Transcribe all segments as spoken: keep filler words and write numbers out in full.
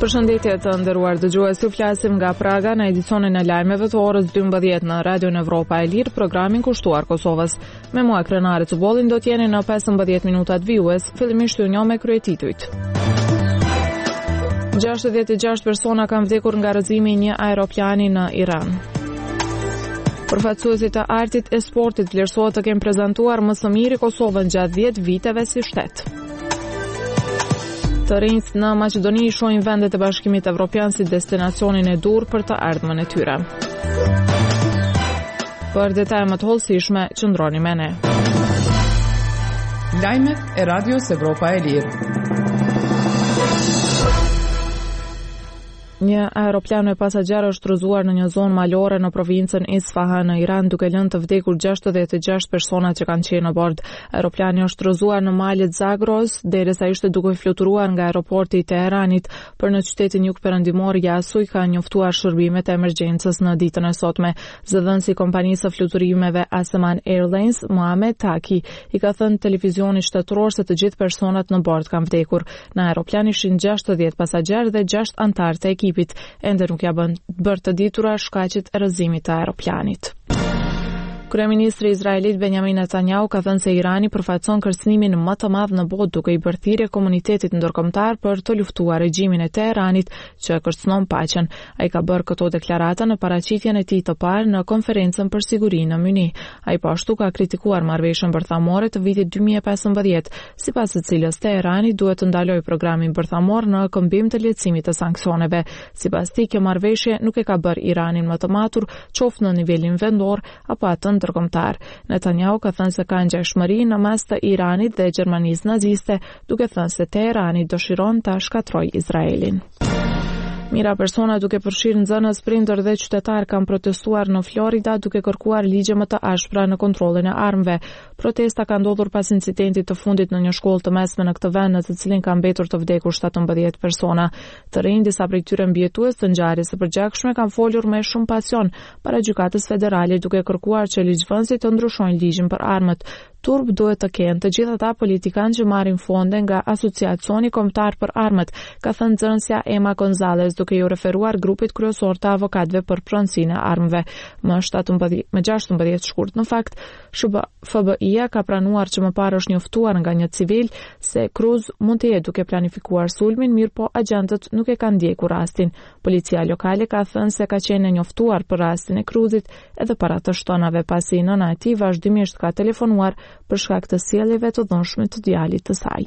Përshëndetje të nderuar dëgjues, ju flasim nga Praga në edicionin e lajmeve të orës dymbëdhjetë në Radion Evropa e Lirë, programin kushtuar Kosovës. Me mua krenare të bollin do t'jeni në pesëmbëdhjetë minutat vijues, fillimisht ju njoh me kryetitujt. gjashtëdhjetë e gjashtë persona kanë vdekur nga rrëzimi i një aeroplani në Iran. Përfaqësuesit të artit e sportit vlerësohet të kenë prezantuar më së miri Kosovën gjatë dhjetë viteve si shtet. Të rinjt në Maqedoni shohin vendet e Bashkimit Evropian si destinacionin e dur për të ardhmen e tyre. Për detaje më të hollësishme, qëndroni me ne. Lajmet e Radios Evropa e Lirë. Një aeroplan me pasagjerë është rrëzuar në një zonë malore në provincën Isfahan në Iran, duke lënë të vdekur gjashtëdhjetë e gjashtë persona që kanë qenë në bord. Aeroplani është rrëzuar në malet Zagros, derisa ishte duke fluturuar nga aeroporti i Teheranit për në qytetin jugperëndimor Yasuj, ka njoftuar shërbimet e emergjencës në ditën e sotme. Zëdhënësi i kompanisë së fluturimeve Aseman Airlines, Mohamed Taki, i ka thënë televizionit shtetëror se të gjithë personat në bord kanë vdekur. Në aeroplan ishin gjashtëdhjetë pasagjerë dhe gjashtë anëtar të ekipit. Ende nuk ja bën bërë të ditura shkaqet e rrëzimit të aeroplanit. Kryeministri Izraelit Benjamin Netanyahu ka thënë se Irani përfaqëson kërcënimin më të madh në botë duke i bërë thirrje komunitetit ndërkombëtar për të luftuar regjimin e Teheranit që kërcënon paqen. Ai ka bërë këto deklarata në paraqitjen e tij të parë në konferencën për sigurinë në Munich. Ai po ashtu ka kritikuar marrëveshjen bërthamore të vitit dy mijë e pesëmbëdhjetë, sipas së cilës Teherani duhet të ndalojë programin bërthamor në këmbim të lehtësimit të sanksioneve. Sipas tij, kjo marrëveshje nuk e ka bërë Iranin më të matur, qoftë në nivelin vendor apo atë ndërkombëtar. Netanyahu ka thënë se ka ngjashmëri në mes të Iranit dhe Gjermanisë naziste, duke thënë se Teherani dëshiron ta shkatërrojë Izraelin. Mira persona duke përfshirë nxënës, prindër dhe qytetar kanë protestuar në Florida duke kërkuar ligje më të ashpra në kontrollin e armëve. Protesta ka ndodhur pas incidentit të fundit në një shkollë të mesme në këtë vend, në të cilin kanë mbetur të vdekur shtatëmbëdhjetë persona. Të rinj, disa prej tyre mbijetues të ngjarjes së përgjithshme kanë folur me shumë pasion para gjykatës federale duke kërkuar që ligjvënësit të ndryshojnë ligjin për armët. Turp duhet të kenë të gjithë ata politikanë që marrin fonde nga Asociacioni Kombëtar për Armët, ka thënë nxënësja Emma Gonzalez, duke ju referuar grupit kryesor të avokatëve për pronësinë e armëve. Më shtatëmbëdhjetë më gjashtëmbëdhjetë shkurt në fakt, F B I-ja ka pranuar që më parë është njoftuar nga një civil se Cruz mund të jetë duke planifikuar sulmin, mirë po agjentët nuk e kanë ndjekur rastin. Policia lokale ka thënë se ka qenë e njoftuar për rastin e Cruzit edhe para të shtonave, pasi nëna e tij vazhdimisht ka telefonuar për shkak të sjelljeve të dhunshme të djalit të saj.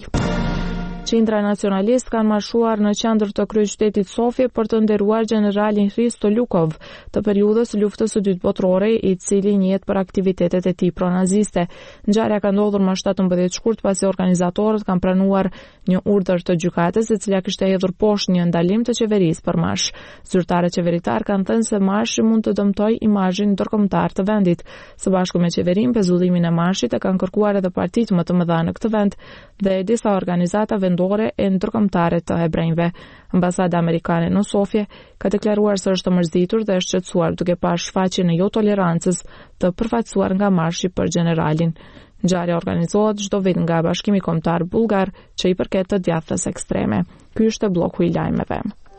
Qindra nacionalist kanë marshuar në qendër të kryeqytetit Sofje për të nderuar generalin Hristo Lukov, të periudhës së luftës së dytë botërore, i cili njihet për aktivitetet e tij pronaziste. Ngjarja ka ndodhur më shtatëmbëdhjetë shkurt pasi organizatorët kanë pranuar një urdhër të gjykatës, e cila kishte hedhur poshtë një ndalim të qeverisë për marsh. Zyrtarët qeveritar kanë thënë se marshi mund të dëmtojë imazhin ndërkombëtar të vendit. Së bashku me qeverinë, pezullimin e marshit e kanë kërkuar edhe partitë më të mëdha në këtë vend dhe disa organizata vendore e ndërkombëtare të hebrejve. Ambasada amerikane në Sofje ka deklaruar se është mërzitur dhe është shqetësuar duke parë shfaqjen e jo tolerancës të përfaqësuar nga marshi për generalin. Ngjarja organizohet çdo vit nga Bashkimi Kombëtar Bullgar, që i përket të djathtas ekstreme. Ky është bloku i lajmeve.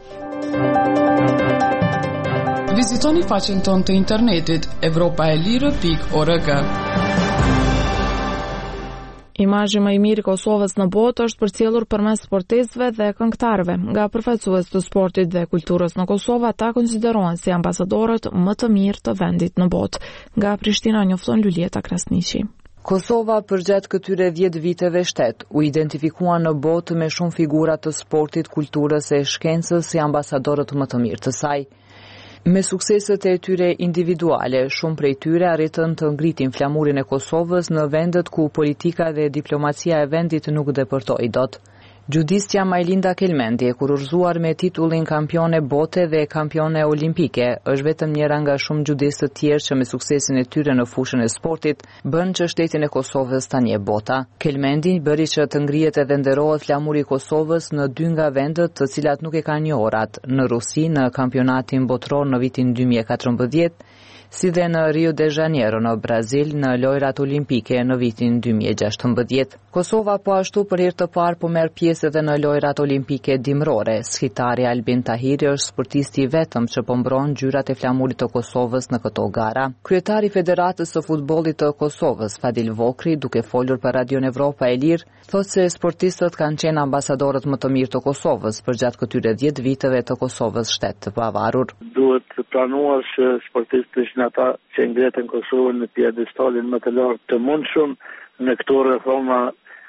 Vizitoni faqen tonë të internetit evropa e lirë pikë org. Imazhi më i mirë i Kosovës në botë është përcjellur përmes sportistëve dhe këngëtarëve. Nga përfaqësues të sportit dhe kulturës në Kosovë, ata konsiderohen si ambasadorët më të mirë të vendit në botë. Nga Prishtina njofton Lulieta Krasniqi. Kosova përgjatë këtyre dhjetë viteve shtet u identifikua në botë me shumë figura të sportit, kulturës e shkencës si ambasadorët më të mirë të saj. Me sukseset e tyre individuale, shumë prej tyre arritën të ngritin flamurin e Kosovës në vendet ku politika dhe diplomacia e vendit nuk depërtoi dot. Gjudistja Majlinda Kelmendi, kur urzuar me titullin kampione bote dhe kampione olimpike, është vetëm njëra nga shumë gjudistët tjerë që me suksesin e tyre në fushën e sportit bën që shtetin e Kosovës tani e bota. Kelmendi bëri që të ngrihet edhe nderohet flamuri i Kosovës në dy nga vendet të cilat nuk e kanë njohurat, në Rusi në kampionatin botror në vitin dy mijë e katërmbëdhjetë, si dhe në Rio de Janeiro në Brazil në lojrat olimpike në vitin dy mijë e gjashtëmbëdhjetë. Kosova po ashtu për herë të parë po merr pjesë edhe në lojrat olimpike dimrore. Skitari Albin Tahiri është sportisti i vetëm që po mbron ngjyrat e flamurit të Kosovës në këto gara. Kryetari i Federatës së Futbollit të Kosovës, Fadil Vokri, duke folur për Radion Evropa e Lirë, thotë se sportistët kanë qenë ambasadorët më të mirë të Kosovës përgjatë këtyre dhjetë viteve të Kosovës shtet të pavarur. Duhet të planuar që sportistët ishin ata që ngritën Kosovën në pjedestalin më të lartë të mundshëm në këto reforma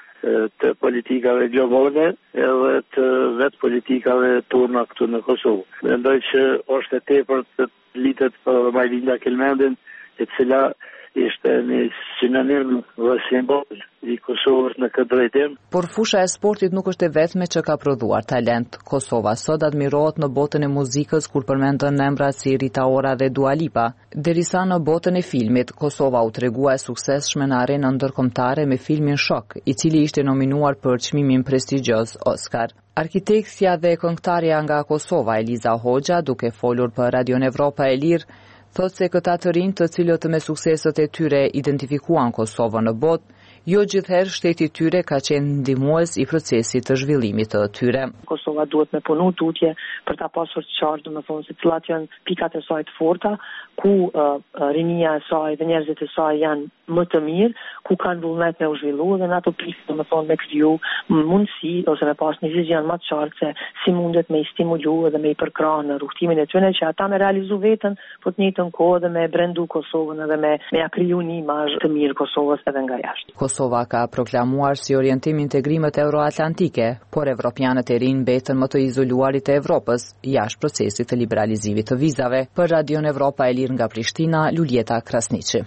të politikave globale edhe të vetë politikave tona këtu në Kosovë. Mendoj që është e tepër të litet për Majlinda Kelmendin, e cila ishte një sinonim dhe simbol i Kosovës në këtë drejtim. Por fusha e sportit nuk është e vetme që ka prodhuar talent. Kosova sot admirohet në botën e muzikës kur përmendën emra si Rita Ora dhe Dua Lipa. Derisa në botën e filmit, Kosova u tregua e suksesshme në arenën ndërkombëtare me filmin Shok, i cili ishte nominuar për çmimin prestigjioz Oscar. Arkitektja dhe këngëtarja nga Kosova, Eliza Hoxha, duke folur për Radion Evropa e Lirë, thotë se këta të rinj të cilët me sukseset e tyre identifikuan Kosovën në botë, jo gjithherë shteti i tyre ka qenë ndihmues i procesit të zhvillimit të tyre. Kosova duhet me punu tutje për ta pasur të qartë, domethënë se cilat janë pikat e saj të forta, ku uh, rinia e saj dhe njerëzit e saj janë më të mirë, ku kanë vullnet me u zhvillu dhe në ato pikë domethënë me kriju mundësi ose me pas një vizion më të qartë se si mundet me i stimulu dhe me i përkrahë në rrugtimin e tyre që ata me realizu veten po të njëjtën kohë dhe me brendu Kosovën edhe me me ja kriju një imazh të mirë Kosovës edhe nga jashtë. Kosova ka proklamuar si orientim integrimet euroatlantike, por evropianët e rinj mbetën më të izoluarit e Evropës jashtë procesit të liberalizimit të vizave. Për Radion Evropa e Lirë nga Prishtina, Luljeta Krasniqi.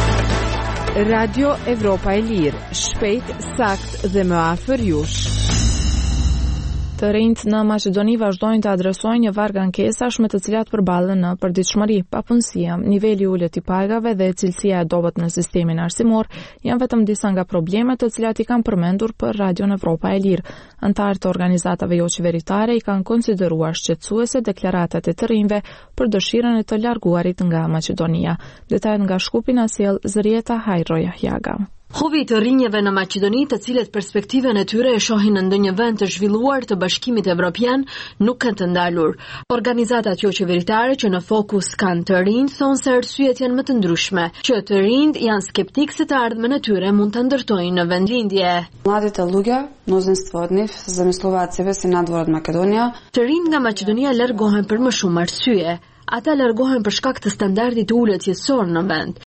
Radio Evropa e Lirë, shpejt, sakt dhe më afër jush. Të rinjt në Maqedoni vazhdojnë të adresojnë një varg ankesash me të cilat përballen në përditshmëri, papunësia, niveli i ulët i pagave dhe cilësia e dobët në sistemin arsimor janë vetëm disa nga problemet të cilat i kanë përmendur për Radion Evropa e Lirë. Antarët të organizatave jo qeveritare i kanë konsideruar shqetësuese deklaratat e të rinjve për dëshirën e të larguarit nga Maqedonia. Detajet nga Shkupi na sjell Zërieta Hajroja Jaga. Hovi të rinjeve në Maqedoni, të cilët perspektiven e tyre e shohin në ndonjë vend të zhvilluar të Bashkimit Evropian, nuk kanë të ndalur. Organizatat jo qeveritare që në fokus kanë të rinj thonë se arsyet janë më të ndryshme, që të rinjt janë skeptik se të ardhmen e tyre mund të ndërtojnë në vendlindje. Mladите луѓе, мнозинство од нив, замислуваат себе си надвор од Македонија. Të rinjt nga Maqedonia largohen për më shumë arsye. Ata largohen për shkak të standardit të ulët jetësor në vend.